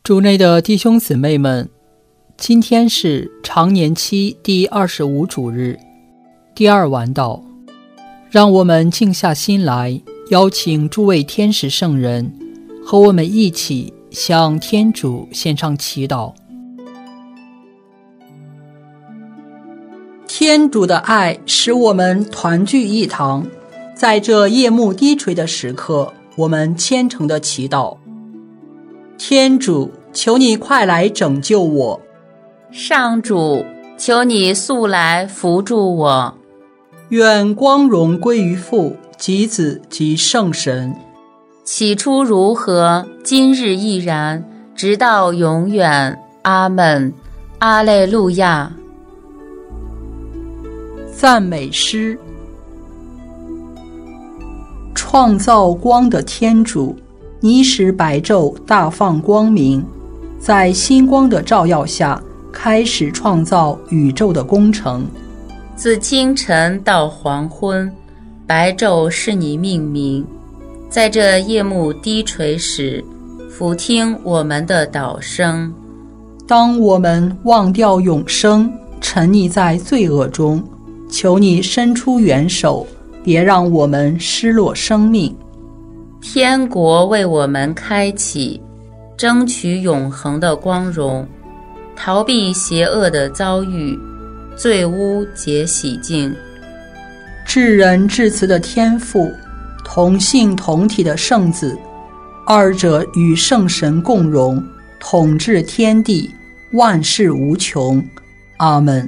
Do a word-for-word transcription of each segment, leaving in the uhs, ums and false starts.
主内的弟兄姊妹们，今天是常年期第二十五主日，第二晚祷。让我们静下心来，邀请诸位天使圣人和我们一起向天主献上祈祷。天主的爱使我们团聚一堂，在这夜幕低垂的时刻，我们虔诚的祈祷。天主，求你快来拯救我。 上主，求你速来扶助我。 愿光荣归于父、及子、及圣神。 起初如何，今日亦然，直到永远。阿们。阿肋路亚。 赞美诗。创造光的天主，你使白昼大放光明，在星光的照耀下开始创造宇宙的工程。 自清晨到黄昏，白昼是你命名，在这夜幕低垂时，俯听我们的祷声。 当我们忘掉永生，沉溺在罪恶中，求你伸出援手，别让我们失落生命。 天国为我们开启，争取永恒的光荣，逃避邪恶的遭遇，罪污皆洗净。 至仁至慈的天父，同性同体的圣子，二者与圣神共荣，统治天地，万事无穷。阿们。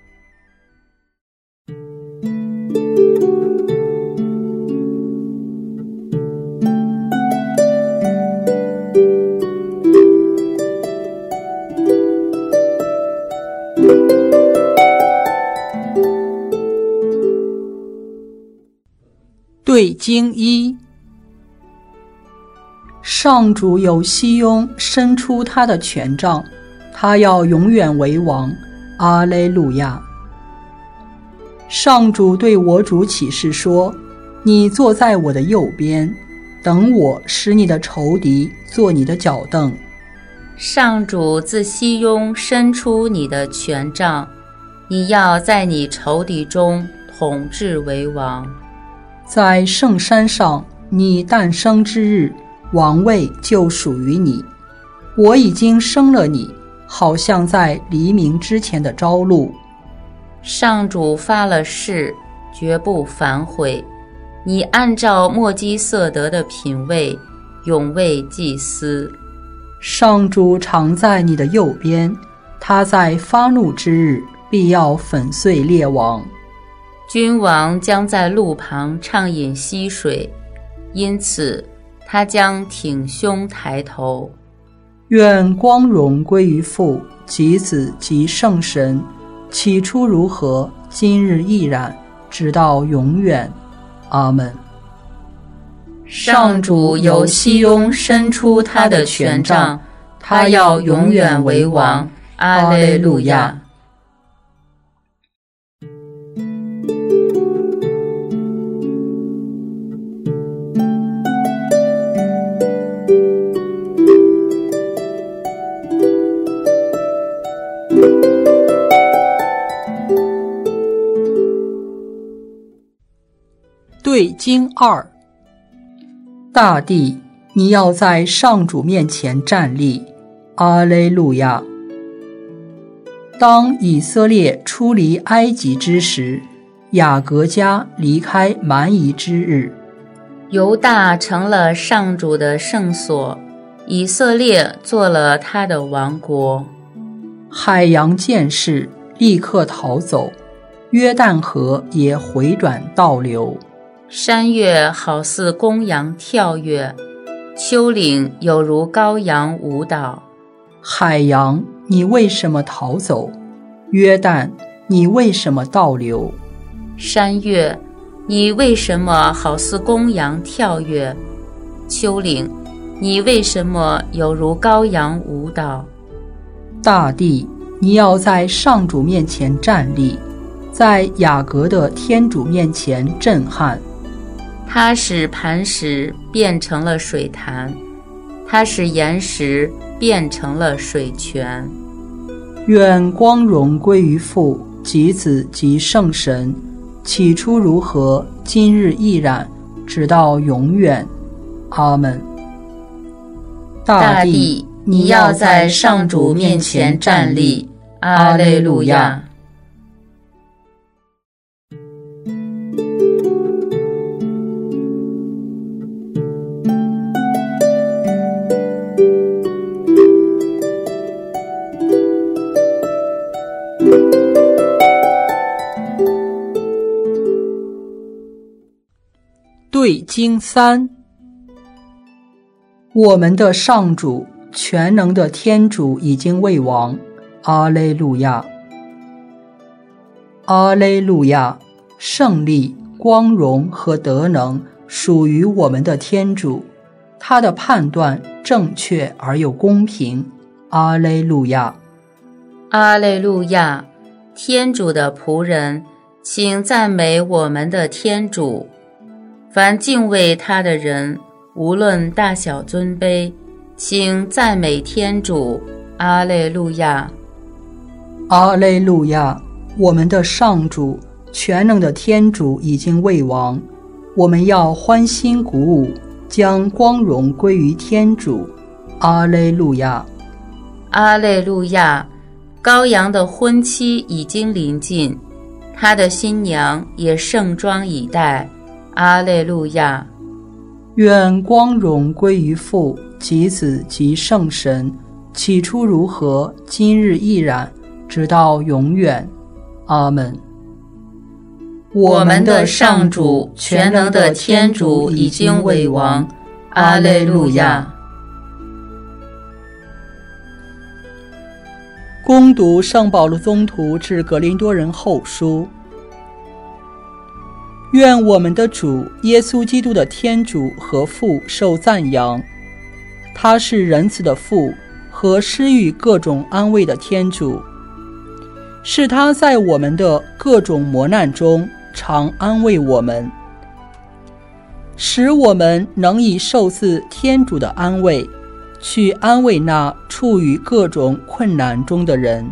对经一。上主有熙雍伸出他的权杖，他要永远为王。阿肋路亚。上主对我主起誓说，你坐在我的右边，等我使你的仇敌做你的脚凳。 上主自熙雍伸出你的权杖，你要在你仇敌中统治为王。 在圣山上，你诞生之日，王位就属于你。我已经生了你，好像在黎明之前的朝露。 上主发了誓，绝不反悔。你按照默基瑟德的品位，永为祭司。 上主常在你的右边，他在发怒之日，必要粉碎列王。 君王将在路旁畅饮溪水，因此他将挺胸抬头。 愿光荣归于父、及子、及圣神，起初如何，今日亦然，直到永远。阿们。 上主由熙雍伸出他的权杖，他要永远为王。阿肋路亚。 对经二。大地，你要在上主面前站立。阿肋路亚。当以色列出离埃及之时，雅各家离开蛮夷之日， 犹大成了上主的圣所，以色列做了他的王国。 海洋见势，立刻逃走，约旦河也回转倒流。 山岳好似公羊跳跃，丘陵有如羔羊舞蹈。 海洋，你为什么逃走？约旦，你为什么倒流？ 山岳，你为什么好似公羊跳跃？丘陵，你为什么有如羔羊舞蹈？ 大地，你要在上主面前站立，在雅各的天主面前震撼。 他使磐石变成了水潭，他使岩石变成了水泉。 愿光荣归于父及子及圣神，起初如何，今日亦然，直到永远。阿们。 大地，你要在上主面前站立。阿肋路亚。 对经三，我们的上主，全能的天主已经为王。阿肋路亚，阿肋路亚！胜利、光荣和德能属于我们的天主，他的判断正确而又公平。阿肋路亚， 阿肋路亚！天主的仆人，请赞美我们的天主。凡敬畏他的人，无论大小尊卑，请赞美天主。阿肋路亚， 阿肋路亚！我们的上主，全能的天主已经为王，我们要欢欣鼓舞，将光荣归于天主。阿肋路亚， 阿肋路亚！羔羊的婚期已经临近，他的新娘也盛装以待。阿肋路亚！ 愿光荣归于父及子及圣神，起初如何，今日亦然，直到永远。阿们。 我们的上主，全能的天主已经为王。阿肋路亚。 恭读圣保禄宗徒致格林多人后书。愿我们的主耶稣基督的天主和父受赞扬，他是仁慈的父和施予各种安慰的天主，是他在我们的各种磨难中常安慰我们，使我们能以受自天主的安慰去安慰那处于各种困难中的人。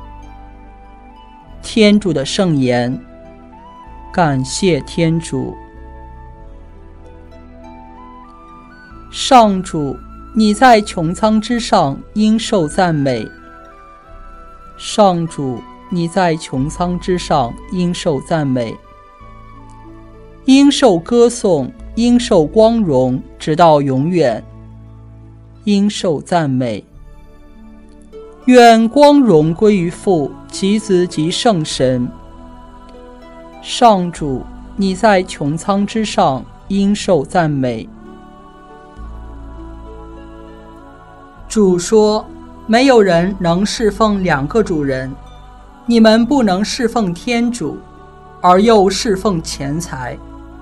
天主的圣言。感谢天主。上主，你在穹苍之上应受赞美。上主，你在穹苍之上应受赞美，应受歌颂，应受光荣，直到永远。应受赞美。愿光荣归于父及子及圣神。上主，你在穹苍之上应受赞美。主说，没有人能侍奉两个主人，你们不能侍奉天主，而又侍奉钱财。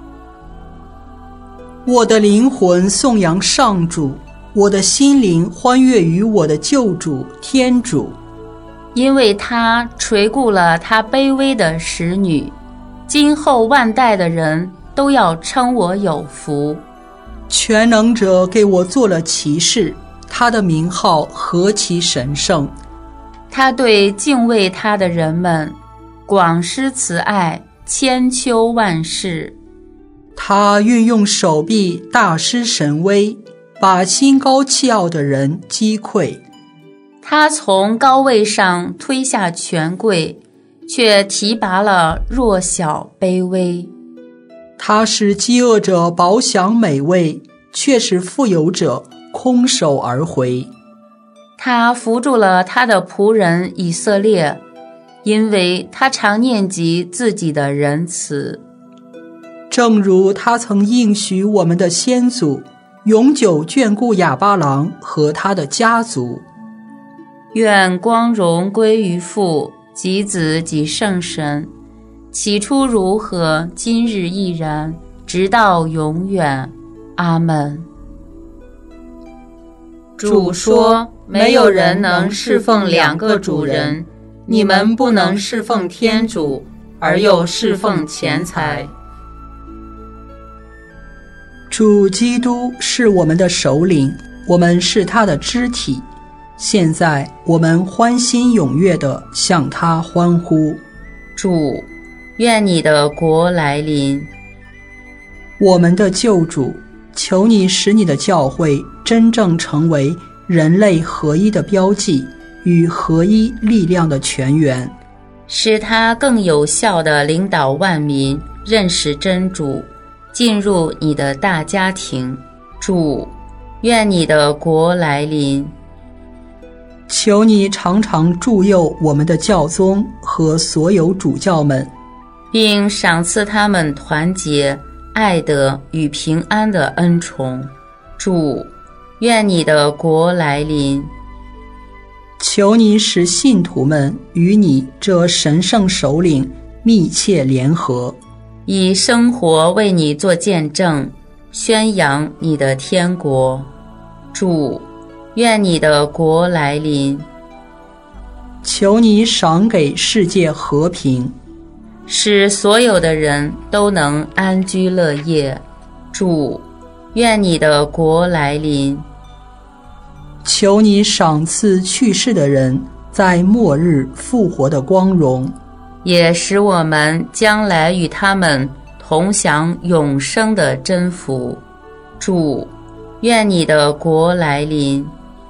我的灵魂颂扬上主，我的心灵欢悦于我的救主天主， 因为他垂顾了他卑微的使女，今后万代的人都要称我有福。 全能者给我做了骑士，他的名号何其神圣！ 他对敬畏他的人们广施慈爱，千秋万世。 他运用手臂大施神威，把心高气傲的人击溃。 他从高位上推下权贵，却提拔了弱小卑微。 他使饥饿者饱享美味，却使富有者空手而回。 他扶助了他的仆人以色列，因为他常念及自己的仁慈。 正如他曾应许我们的先祖，永久眷顾亚巴郎和他的家族。 愿光荣归于父及子及圣神，起初如何，今日亦然，直到永远。阿们。主说，没有人能侍奉两个主人，你们不能侍奉天主，而又侍奉钱财。 主基督是我们的首领，我们是他的肢体。 现在我们欢欣踊跃地向他欢呼。 主，愿你的国来临。 我们的救主，求你使你的教会真正成为人类合一的标记与合一力量的泉源， 使它更有效地领导万民认识真主，进入你的大家庭。主，愿你的国来临。 求你常常助佑我们的教宗和所有主教们， 并赏赐他们团结、爱德与平安的恩宠。主，愿你的国来临。 求你使信徒们与你这神圣首领密切联合， 以生活为你做见证，宣扬你的天国。主，愿你的国来临。 求你赏给世界和平， 使所有的人都能安居乐业。主，愿你的国来临。 求你赏赐去世的人在末日复活的光荣， 也使我们将来与他们同享永生的真福。主，愿你的国来临。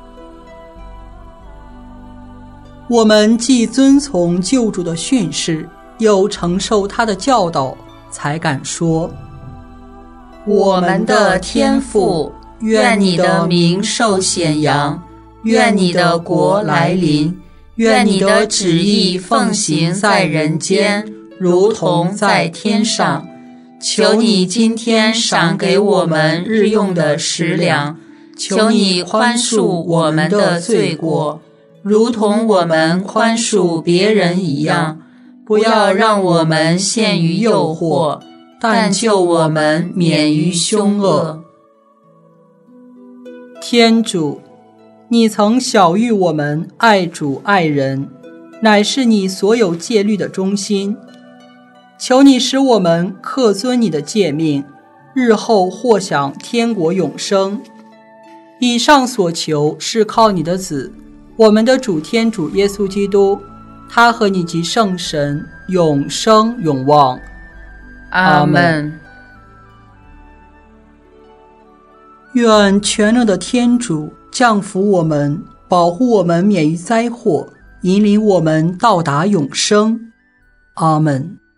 我们既遵从救主的训示，又承受他的教导，才敢说： 我们的天父，愿你的名受显扬，愿你的国来临，愿你的旨意奉行在人间，如同在天上。求你今天赏给我们日用的食粮，求你宽恕我们的罪过，如同我们宽恕别人一样，不要让我们陷于诱惑，但救我们免于凶恶。 天主，你曾晓谕我们爱主爱人，乃是你所有戒律的中心。求你使我们恪遵你的诫命，日后获享天国永生。以上所求是靠你的子，我们的主天主耶稣基督，他和你及圣神永生永旺。 阿们。 愿全能的天主降福我们，保护我们免于灾祸，引领我们到达永生。阿们。